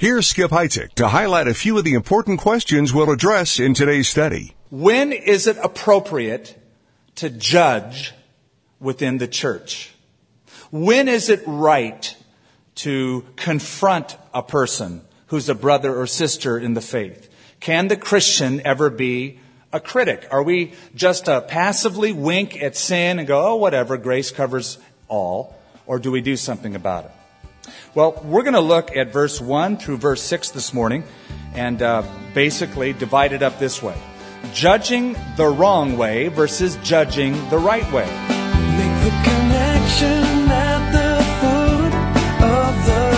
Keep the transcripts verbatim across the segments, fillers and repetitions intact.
Here's Skip Heitzig to highlight a few of the important questions we'll address in today's study. When is it appropriate to judge within the church? When is it right to confront a person who's a brother or sister in the faith? Can the Christian ever be a critic? Are we just to passively wink at sin and go, oh, whatever, grace covers all? Or do we do something about it? Well, we're going to look at verse one through verse six this morning and uh, basically divide it up this way. Judging the wrong way versus judging the right way. Make the connection at the foot of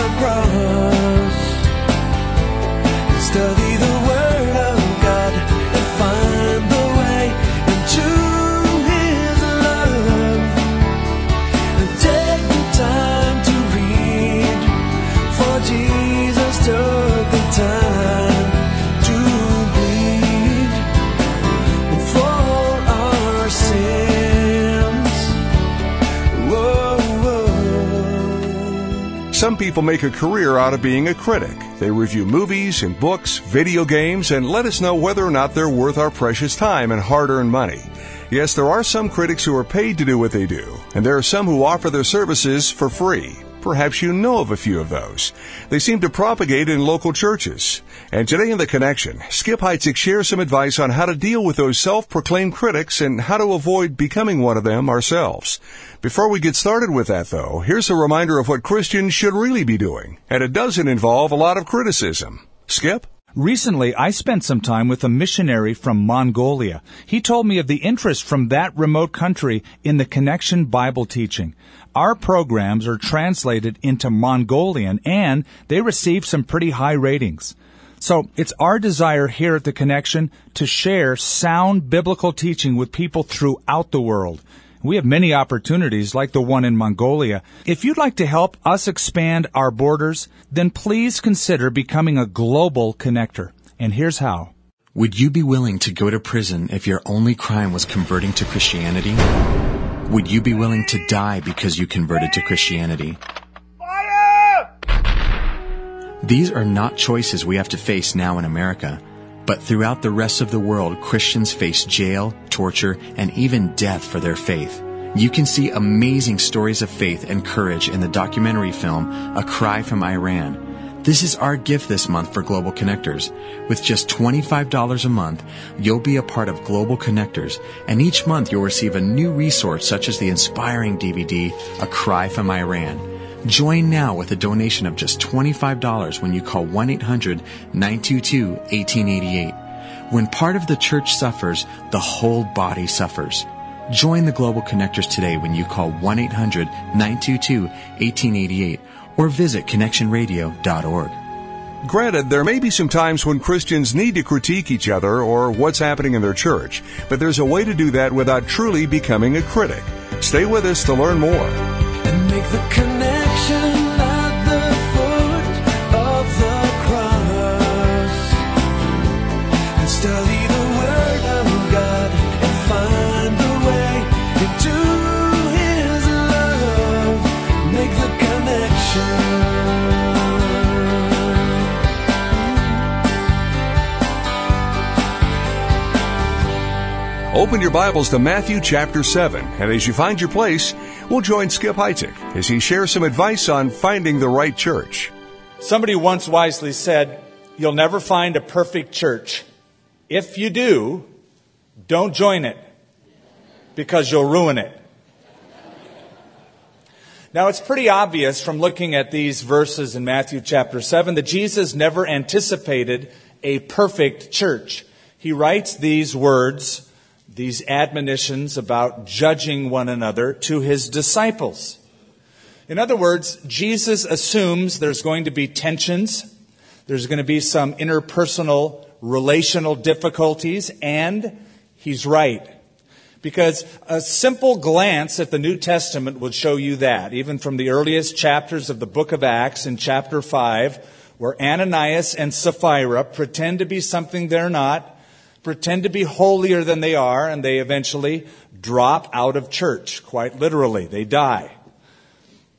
the cross. Study the word of God and find the way into His love. And take the time to read, for Jesus took the time to bleed for our sins. Whoa, whoa. Some people make a career out of being a critic. They review movies and books, video games, and let us know whether or not they're worth our precious time and hard-earned money. Yes, there are some critics who are paid to do what they do, and there are some who offer their services for free. Perhaps you know of a few of those. They seem to propagate in local churches. And today in The Connection, Skip Heitzig shares some advice on how to deal with those self-proclaimed critics and how to avoid becoming one of them ourselves. Before we get started with that, though, here's a reminder of what Christians should really be doing. And it doesn't involve a lot of criticism. Skip? Recently, I spent some time with a missionary from Mongolia. He told me of the interest from that remote country in the Connection Bible teaching. Our programs are translated into Mongolian, and they receive some pretty high ratings. So it's our desire here at The Connection to share sound biblical teaching with people throughout the world. We have many opportunities like the one in Mongolia. If you'd like to help us expand our borders, then please consider becoming a global connector. And here's how. Would you be willing to go to prison if your only crime was converting to Christianity? Would you be willing to die because you converted to Christianity? Fire! These are not choices we have to face now in America. But throughout the rest of the world, Christians face jail, torture, and even death for their faith. You can see amazing stories of faith and courage in the documentary film, A Cry from Iran. This is our gift this month for Global Connectors. With just twenty-five dollars a month, you'll be a part of Global Connectors, and each month you'll receive a new resource such as the inspiring D V D, A Cry from Iran. Join now with a donation of just twenty-five dollars when you call one eight hundred nine two two one eight eight eight. When part of the church suffers, the whole body suffers. Join the Global Connectors today when you call one eight hundred nine two two one eight eight eight or visit connection radio dot org. Granted, there may be some times when Christians need to critique each other or what's happening in their church, but there's a way to do that without truly becoming a critic. Stay with us to learn more. And make the connection at the foot of the cross. And study the word of God and find the way into His love. Make the connection. Open your Bibles to Matthew chapter seven, and as you find your place, we'll join Skip Heitzig as he shares some advice on finding the right church. Somebody once wisely said, you'll never find a perfect church. If you do, don't join it, because you'll ruin it. Now, it's pretty obvious from looking at these verses in Matthew chapter seven that Jesus never anticipated a perfect church. He writes these words, these admonitions about judging one another to His disciples. In other words, Jesus assumes there's going to be tensions, there's going to be some interpersonal relational difficulties, and He's right. Because a simple glance at the New Testament would show you that, even from the earliest chapters of the book of Acts in chapter five, where Ananias and Sapphira pretend to be something they're not, pretend to be holier than they are, and they eventually drop out of church, quite literally. They die.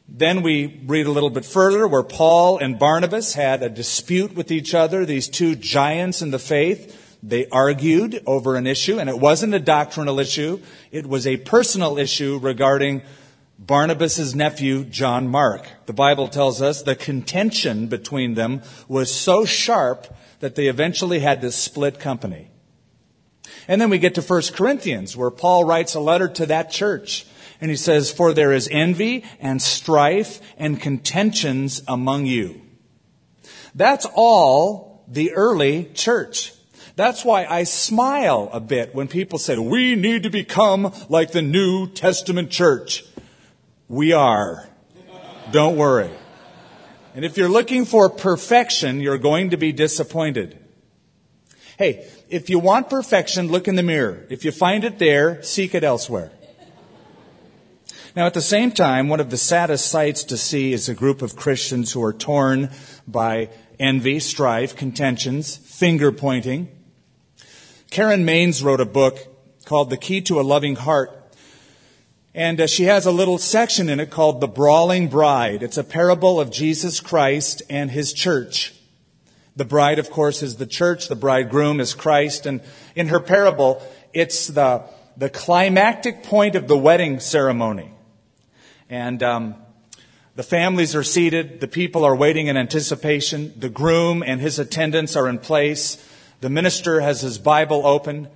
Then we read a little bit further where Paul and Barnabas had a dispute with each other, these two giants in the faith. They argued over an issue, and it wasn't a doctrinal issue. It was a personal issue regarding Barnabas' nephew, John Mark. The Bible tells us the contention between them was so sharp that they eventually had to split company. And then we get to First Corinthians, where Paul writes a letter to that church. And he says, "For there is envy and strife and contentions among you." That's all the early church. That's why I smile a bit when people say, "We need to become like the New Testament church." We are. Don't worry. And if you're looking for perfection, you're going to be disappointed. Hey, if you want perfection, look in the mirror. If you find it there, seek it elsewhere. Now, at the same time, one of the saddest sights to see is a group of Christians who are torn by envy, strife, contentions, finger-pointing. Karen Maines wrote a book called The Key to a Loving Heart. And uh, she has a little section in it called The Brawling Bride. It's a parable of Jesus Christ and His church. The bride, of course, is the church. The bridegroom is Christ. And in her parable, it's the, the climactic point of the wedding ceremony. And um, the families are seated. The people are waiting in anticipation. The groom and his attendants are in place. The minister has his Bible open.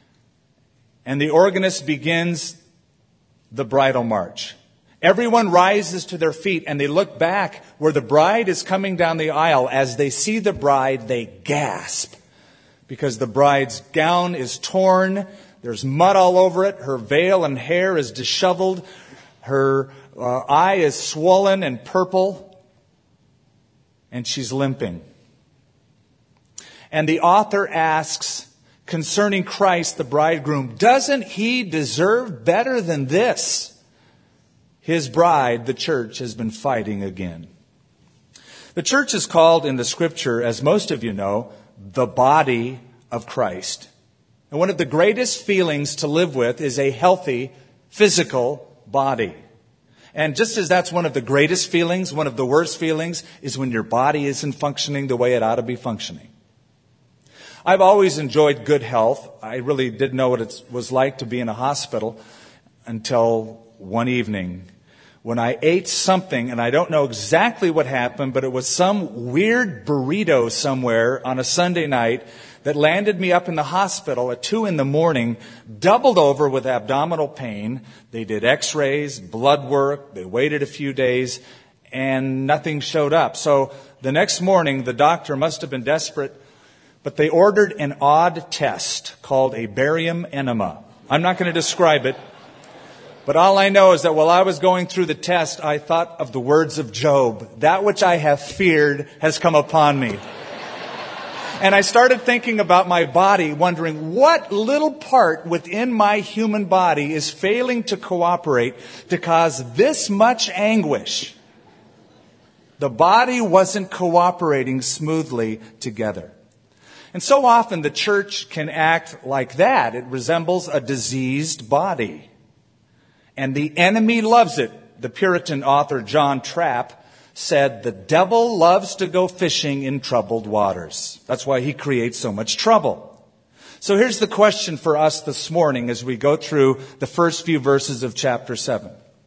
And the organist begins the bridal march. Everyone rises to their feet and they look back where the bride is coming down the aisle. As they see the bride, they gasp because the bride's gown is torn. There's mud all over it. Her veil and hair is disheveled. Her uh, eye is swollen and purple. And she's limping. And the author asks, concerning Christ, the bridegroom, doesn't He deserve better than this? His bride, the church, has been fighting again. The church is called in the Scripture, as most of you know, the body of Christ. And one of the greatest feelings to live with is a healthy physical body. And just as that's one of the greatest feelings, one of the worst feelings is when your body isn't functioning the way it ought to be functioning. I've always enjoyed good health. I really didn't know what it was like to be in a hospital until one evening when I ate something, and I don't know exactly what happened, but it was some weird burrito somewhere on a Sunday night that landed me up in the hospital at two in the morning, doubled over with abdominal pain. They did x-rays, blood work, they waited a few days, and nothing showed up. So the next morning, the doctor must have been desperate, but they ordered an odd test called a barium enema. I'm not going to describe it, but all I know is that while I was going through the test, I thought of the words of Job. That which I have feared has come upon me. And I started thinking about my body, wondering what little part within my human body is failing to cooperate to cause this much anguish. The body wasn't cooperating smoothly together. And so often the church can act like that. It resembles a diseased body. And the enemy loves it. The Puritan author John Trapp said, the devil loves to go fishing in troubled waters. That's why he creates so much trouble. So here's the question for us this morning as we go through the first few verses of chapter seven.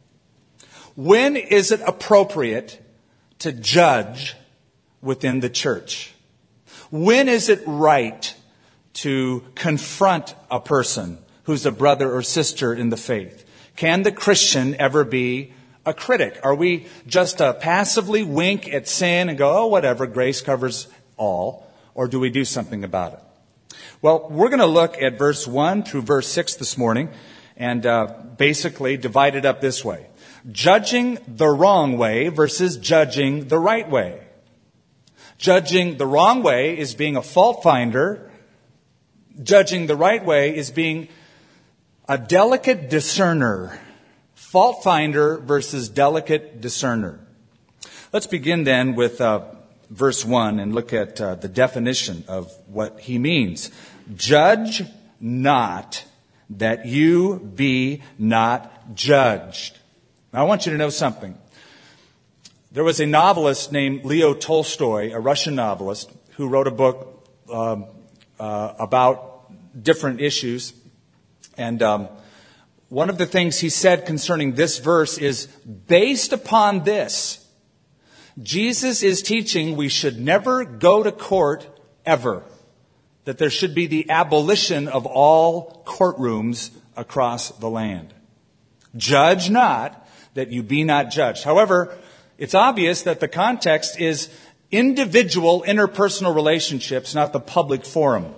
When is it appropriate to judge within the church? When is it right to confront a person who's a brother or sister in the faith? Can the Christian ever be a critic? Are we just to passively wink at sin and go, oh, whatever, grace covers all? Or do we do something about it? Well, we're going to look at verse one through verse six this morning and uh, basically divide it up this way. Judging the wrong way versus judging the right way. Judging the wrong way is being a fault finder. Judging the right way is being a delicate discerner. Fault finder versus delicate discerner. Let's begin then with uh, verse one and look at uh, the definition of what he means. Judge not that you be not judged. Now I want you to know something. There was a novelist named Leo Tolstoy, a Russian novelist, who wrote a book um, uh, about different issues. And um, one of the things he said concerning this verse is, based upon this, Jesus is teaching we should never go to court ever. That there should be the abolition of all courtrooms across the land. Judge not, that you be not judged. However, it's obvious that the context is individual interpersonal relationships, not the public forum.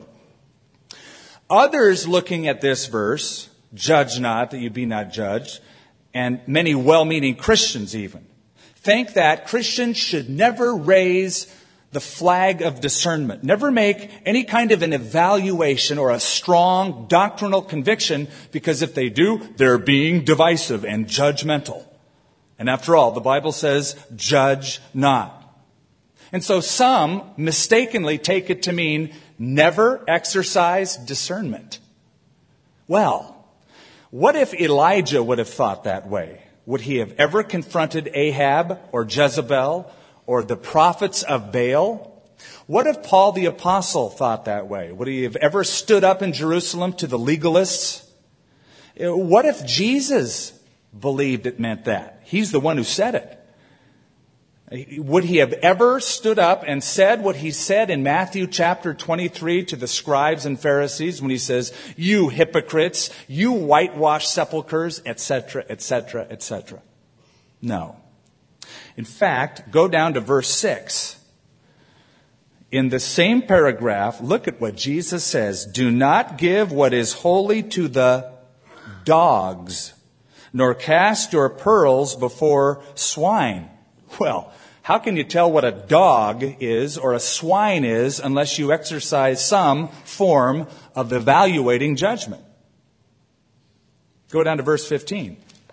Others looking at this verse, judge not, that you be not judged, and many well-meaning Christians even, think that Christians should never raise the flag of discernment, never make any kind of an evaluation or a strong doctrinal conviction, because if they do, they're being divisive and judgmental. And after all, the Bible says, judge not. And so some mistakenly take it to mean never exercise discernment. Well, what if Elijah would have thought that way? Would he have ever confronted Ahab or Jezebel or the prophets of Baal? What if Paul the Apostle thought that way? Would he have ever stood up in Jerusalem to the legalists? What if Jesus believed it meant that? He's the one who said it. Would he have ever stood up and said what he said in Matthew chapter twenty-three to the scribes and Pharisees when he says, you hypocrites, you whitewashed sepulchres, et cetera, et cetera, et cetera? No. In fact, go down to verse six. In the same paragraph, look at what Jesus says. Do not give what is holy to the dogs, nor cast your pearls before swine. Well, how can you tell what a dog is or a swine is unless you exercise some form of evaluating judgment? Go down to verse fifteen.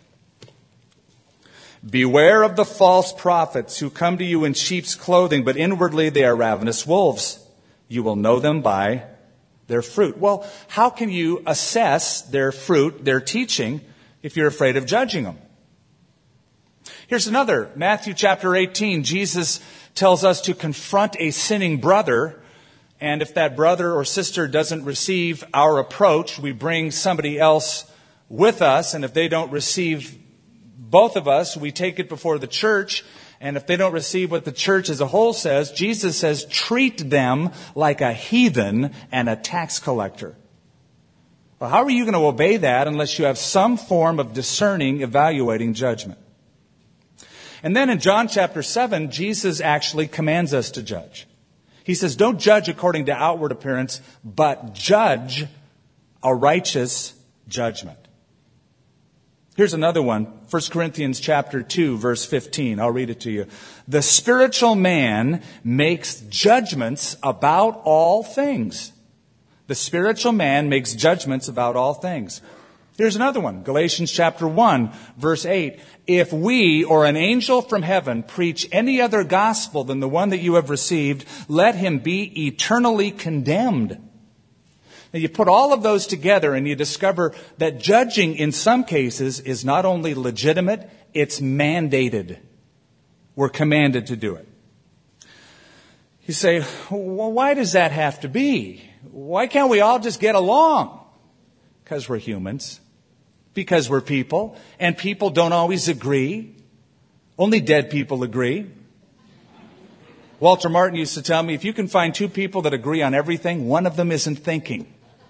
Beware of the false prophets who come to you in sheep's clothing, but inwardly they are ravenous wolves. You will know them by their fruit. Well, how can you assess their fruit, their teaching, if you're afraid of judging them? Here's another. Matthew chapter eighteen, Jesus tells us to confront a sinning brother. And if that brother or sister doesn't receive our approach, we bring somebody else with us. And if they don't receive both of us, we take it before the church. And if they don't receive what the church as a whole says, Jesus says, treat them like a heathen and a tax collector. Well, how are you going to obey that unless you have some form of discerning, evaluating judgment? And then in John chapter seven, Jesus actually commands us to judge. He says, don't judge according to outward appearance, but judge a righteous judgment. Here's another one, First Corinthians chapter two, verse fifteen. I'll read it to you. The spiritual man makes judgments about all things. The spiritual man makes judgments about all things. Here's another one, Galatians chapter one, verse eight. If we or an angel from heaven preach any other gospel than the one that you have received, let him be eternally condemned. Now you put all of those together and you discover that judging in some cases is not only legitimate, it's mandated. We're commanded to do it. You say, well, why does that have to be? Why can't we all just get along? Because we're humans. Because we're people. And people don't always agree. Only dead people agree. Walter Martin used to tell me, if you can find two people that agree on everything, one of them isn't thinking.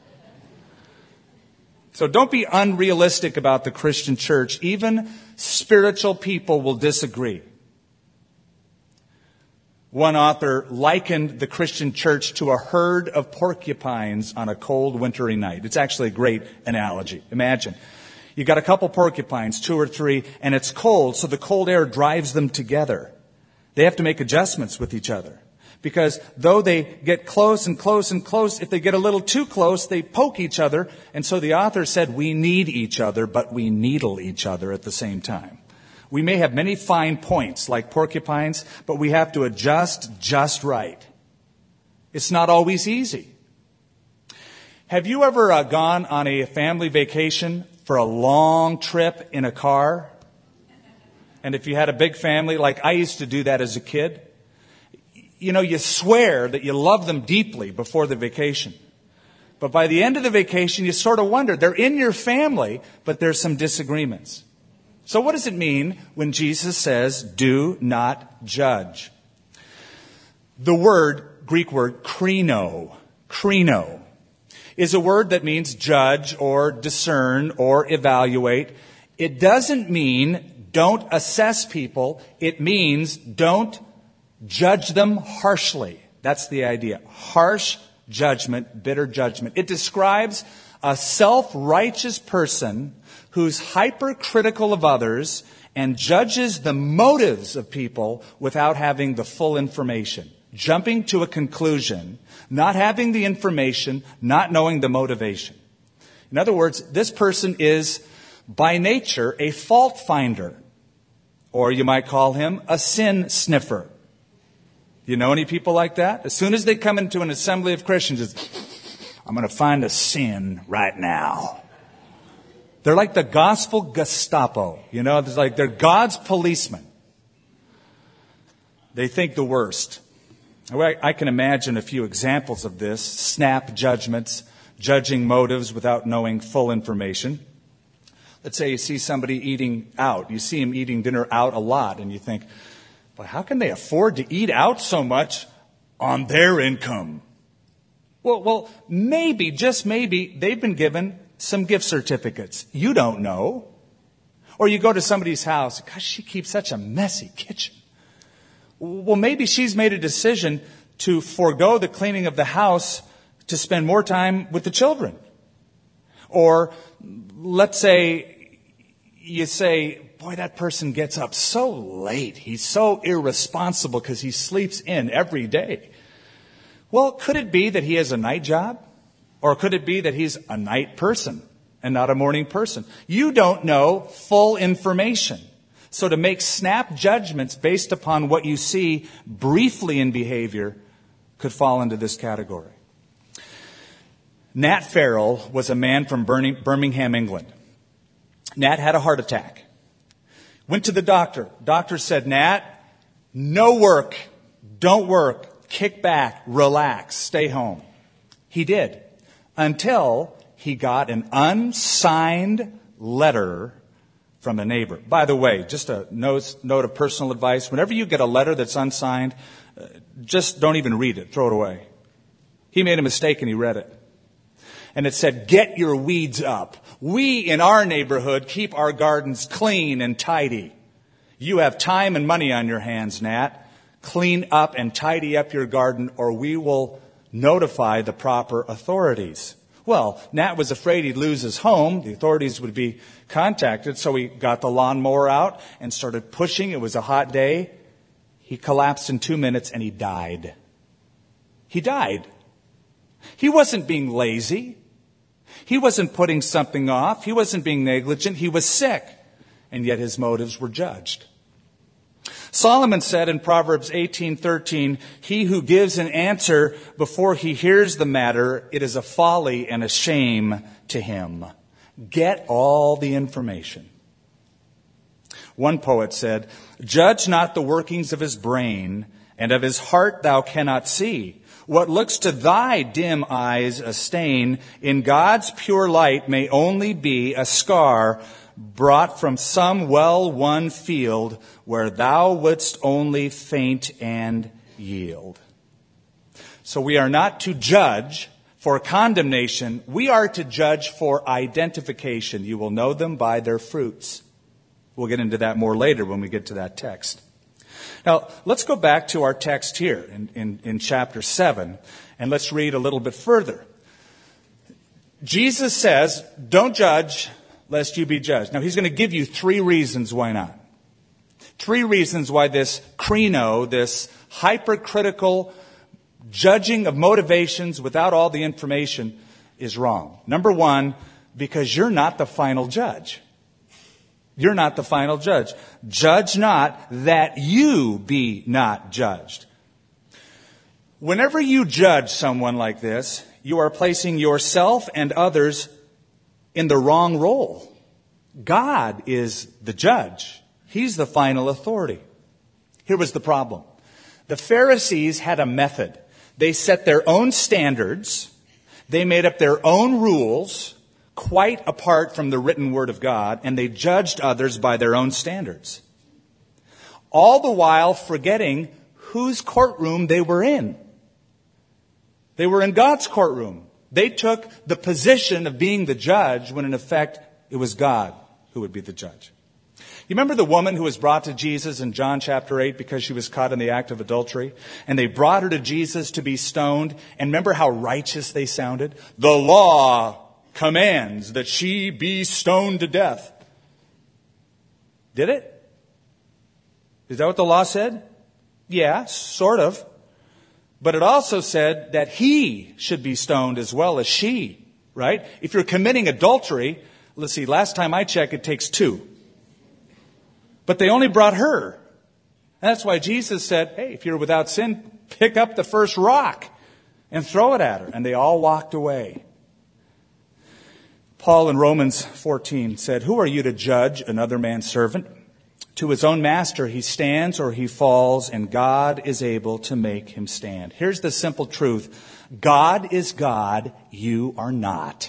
So don't be unrealistic about the Christian church. Even spiritual people will disagree. One author likened the Christian church to a herd of porcupines on a cold wintry night. It's actually a great analogy. Imagine. You got a couple porcupines, two or three, and it's cold, so the cold air drives them together. They have to make adjustments with each other. Because though they get close and close and close, if they get a little too close, they poke each other. And so the author said, we need each other, but we needle each other at the same time. We may have many fine points like porcupines, but we have to adjust just right. It's not always easy. Have you ever uh, gone on a family vacation for a long trip in a car? And if you had a big family, like I used to do that as a kid, you know, you swear that you love them deeply before the vacation. But by the end of the vacation, you sort of wonder, they're in your family, but there's some disagreements. So what does it mean when Jesus says, do not judge? The word, Greek word, krino, krino, is a word that means judge or discern or evaluate. It doesn't mean don't assess people. It means don't judge them harshly. That's the idea. Harsh judgment, bitter judgment. It describes a self-righteous person who's hypercritical of others and judges the motives of people without having the full information. Jumping to a conclusion, not having the information, not knowing the motivation. In other words, this person is by nature a fault finder. Or you might call him a sin sniffer. You know any people like that? As soon as they come into an assembly of Christians, it's, I'm going to find a sin right now. They're like the gospel Gestapo. You know, it's like they're God's policemen. They think the worst. I can imagine a few examples of this. Snap judgments, judging motives without knowing full information. Let's say you see somebody eating out. You see him eating dinner out a lot, and you think, but how can they afford to eat out so much on their income? Well, well, maybe, just maybe, they've been given some gift certificates. You don't know. Or you go to somebody's house. Gosh, she keeps such a messy kitchen. Well, maybe she's made a decision to forego the cleaning of the house to spend more time with the children. Or let's say you say, boy, that person gets up so late. He's so irresponsible because he sleeps in every day. Well, could it be that he has a night job? Or could it be that he's a night person and not a morning person? You don't know full information. So to make snap judgments based upon what you see briefly in behavior could fall into this category. Nat Farrell was a man from Birmingham, England. Nat had a heart attack. Went to the doctor. Doctor said, Nat, no work. Don't work. Kick back. Relax. Stay home. He did. Until he got an unsigned letter from a neighbor. By the way, just a note, note of personal advice. Whenever you get a letter that's unsigned, uh, just don't even read it. Throw it away. He made a mistake and he read it. And it said, get your weeds up. We in our neighborhood keep our gardens clean and tidy. You have time and money on your hands, Nat. Clean up and tidy up your garden or we will notify the proper authorities. Well, Nat was afraid he'd lose his home. The authorities would be contacted. So he got the lawnmower out and started pushing. It was a hot day. He collapsed in two minutes and he died. He died. He wasn't being lazy. He wasn't putting something off. He wasn't being negligent. He was sick. And yet his motives were judged. Solomon said in Proverbs eighteen thirteen, he who gives an answer before he hears the matter, it is a folly and a shame to him. Get all the information. One poet said, judge not the workings of his brain, and of his heart thou cannot see. What looks to thy dim eyes a stain, in God's pure light may only be a scar brought from some well-won field where thou wouldst only faint and yield. So we are not to judge for condemnation. We are to judge for identification. You will know them by their fruits. We'll get into that more later when we get to that text. Now, let's go back to our text here in, in, in chapter seven, and let's read a little bit further. Jesus says, don't judge, lest you be judged. Now, he's going to give you three reasons why not. Three reasons why this krino, this hypercritical judging of motivations without all the information is wrong. Number one, because you're not the final judge. You're not the final judge. Judge not that you be not judged. Whenever you judge someone like this, you are placing yourself and others in the wrong role. God is the judge. He's the final authority. Here was the problem. The Pharisees had a method. They set their own standards. They made up their own rules, quite apart from the written word of God, and they judged others by their own standards. All the while forgetting whose courtroom they were in. They were in God's courtroom. They took the position of being the judge when in effect it was God who would be the judge. You remember the woman who was brought to Jesus in John chapter eight because she was caught in the act of adultery? And they brought her to Jesus to be stoned. And remember how righteous they sounded? The law commands that she be stoned to death. Did it? Is that what the law said? Yeah, sort of. But it also said that he should be stoned as well as she, right? If you're committing adultery, let's see, last time I checked, it takes two. But they only brought her. And that's why Jesus said, hey, if you're without sin, pick up the first rock and throw it at her. And they all walked away. Paul in Romans fourteen said, who are you to judge another man's servant? To his own master he stands or he falls, and God is able to make him stand. Here's the simple truth. God is God, you are not.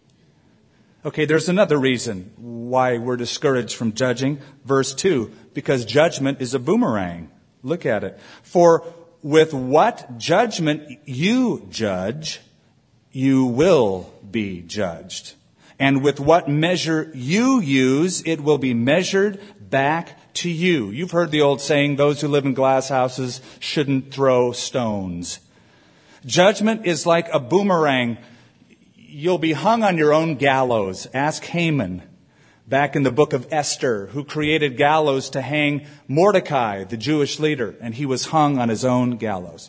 Okay, there's another reason why we're discouraged from judging. Verse two, because judgment is a boomerang. Look at it. For with what judgment you judge, you will be judged. And with what measure you use, it will be measured back to you. You've heard the old saying, those who live in glass houses shouldn't throw stones. Judgment is like a boomerang. You'll be hung on your own gallows. Ask Haman back in the book of Esther, who created gallows to hang Mordecai, the Jewish leader, and he was hung on his own gallows.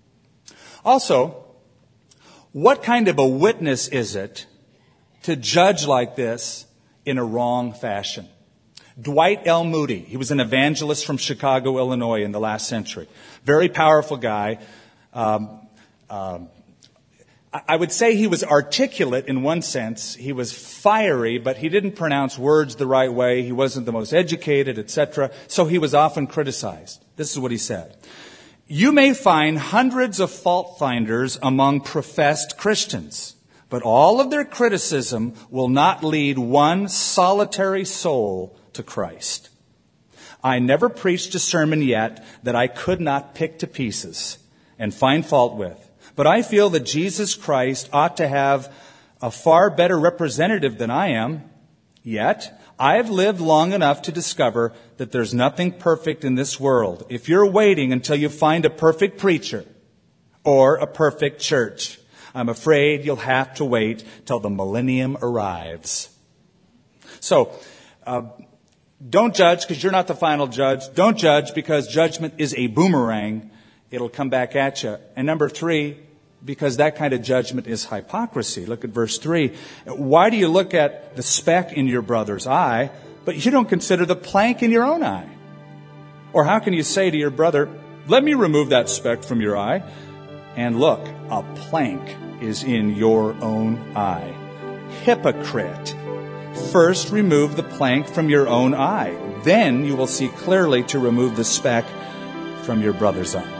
Also, what kind of a witness is it to judge like this in a wrong fashion? Dwight L. Moody, he was an evangelist from Chicago, Illinois in the last century. Very powerful guy. Um, um, I would say he was articulate in one sense. He was fiery, but he didn't pronounce words the right way. He wasn't the most educated, et cetera. So he was often criticized. This is what he said. You may find hundreds of fault finders among professed Christians, but all of their criticism will not lead one solitary soul to Christ. I never preached a sermon yet that I could not pick to pieces and find fault with. But I feel that Jesus Christ ought to have a far better representative than I am. Yet, I've lived long enough to discover that there's nothing perfect in this world. If you're waiting until you find a perfect preacher or a perfect church, I'm afraid you'll have to wait till the millennium arrives. So, uh, don't judge because you're not the final judge. Don't judge because judgment is a boomerang. It'll come back at you. And number three, because that kind of judgment is hypocrisy. Look at verse three. Why do you look at the speck in your brother's eye, but you don't consider the plank in your own eye? Or how can you say to your brother, let me remove that speck from your eye, and look, a plank is in your own eye? Hypocrite. First remove the plank from your own eye. Then you will see clearly to remove the speck from your brother's eye.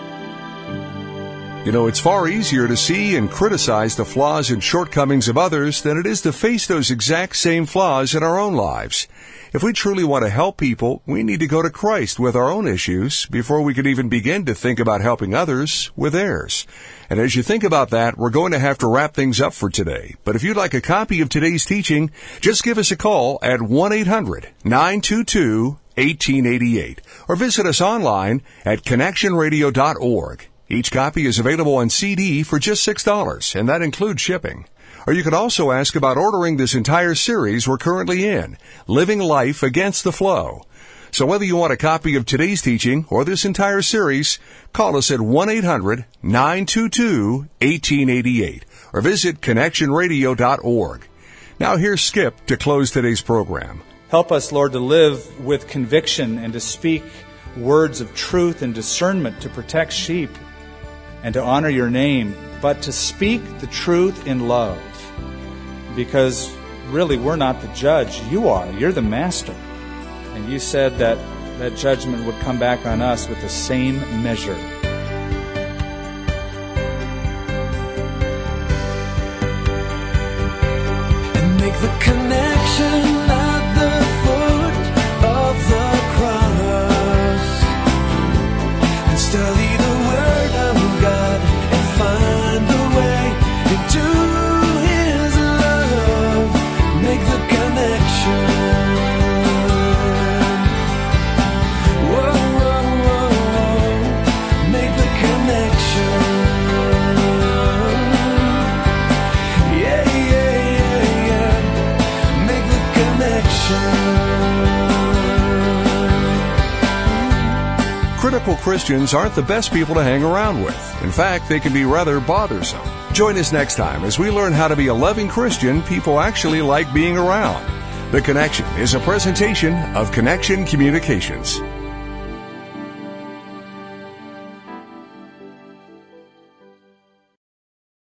You know, it's far easier to see and criticize the flaws and shortcomings of others than it is to face those exact same flaws in our own lives. If we truly want to help people, we need to go to Christ with our own issues before we can even begin to think about helping others with theirs. And as you think about that, we're going to have to wrap things up for today. But if you'd like a copy of today's teaching, just give us a call at one eight hundred nine two two one eight eight eight or visit us online at connection radio dot org. Each copy is available on C D for just six dollars, and that includes shipping. Or you can also ask about ordering this entire series we're currently in, Living Life Against the Flow. So whether you want a copy of today's teaching or this entire series, call us at one eight hundred nine two two one eight eight eight or visit connection radio dot org. Now here's Skip to close today's program. Help us, Lord, to live with conviction and to speak words of truth and discernment to protect sheep and to honor your name, but to speak the truth in love. Because really, we're not the judge. You are. You're the master. And you said that that judgment would come back on us with the same measure. And make the connection at the foot of the cross, and study the Word of God and find the way into His love. Make the connection. Whoa, whoa, whoa, whoa. Make the connection. Yeah, yeah, yeah, yeah. Make the connection. Critical Christians aren't the best people to hang around with. In fact, they can be rather bothersome. Join us next time as we learn how to be a loving Christian people actually like being around. The Connection is a presentation of Connection Communications.